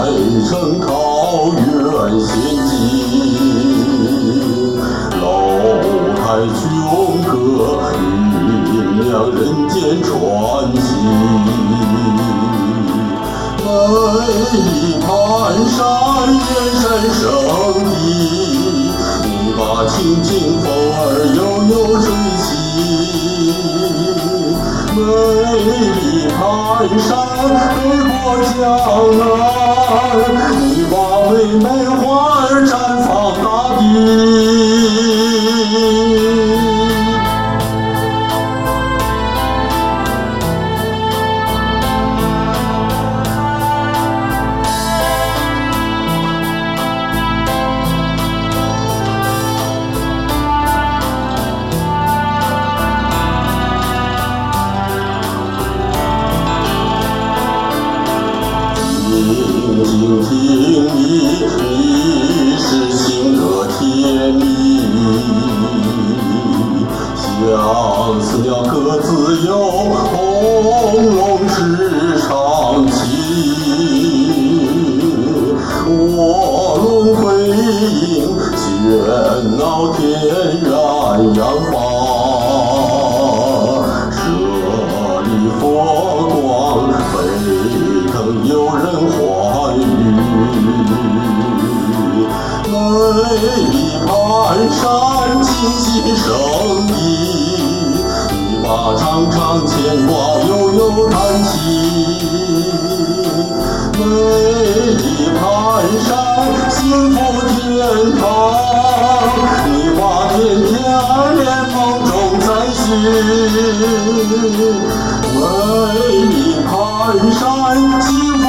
城桃源仙境，楼台琼阁酝酿人间传奇。美丽盘山燕山圣地，你把青青风儿悠悠吹起。美丽盘山北过江南，你把妹妹花儿绽放大地。静听你是情歌甜蜜，相思鸟各自有红龙是长情，卧龙飞鹰喧闹天然阳光，舍利佛光沸腾有人欢愉。美丽盘山清新胜地，你把长长牵挂悠悠弹起。美丽盘山幸福天堂，你把天天爱恋梦中再续。美丽盘山幸福